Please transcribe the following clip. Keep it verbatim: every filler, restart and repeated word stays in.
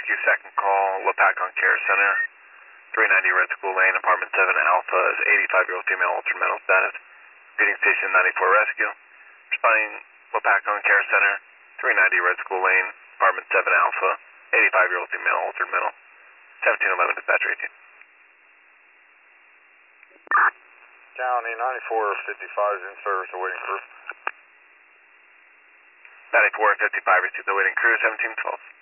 Rescue, second call, Wapakon Care Center, three ninety Red School Lane, apartment seven Alpha, is eighty-five-year-old female, altered mental status. Repeating station ninety-four Rescue. Responding Wapakon Care Center, three ninety Red School Lane, apartment seven Alpha, eighty-five-year-old female, altered mental. seventeen eleven dispatcher eighteen. County ninety-four fifty-five is in service, awaiting crew. ninety-four fifty-five received the waiting crew, seventeen twelve.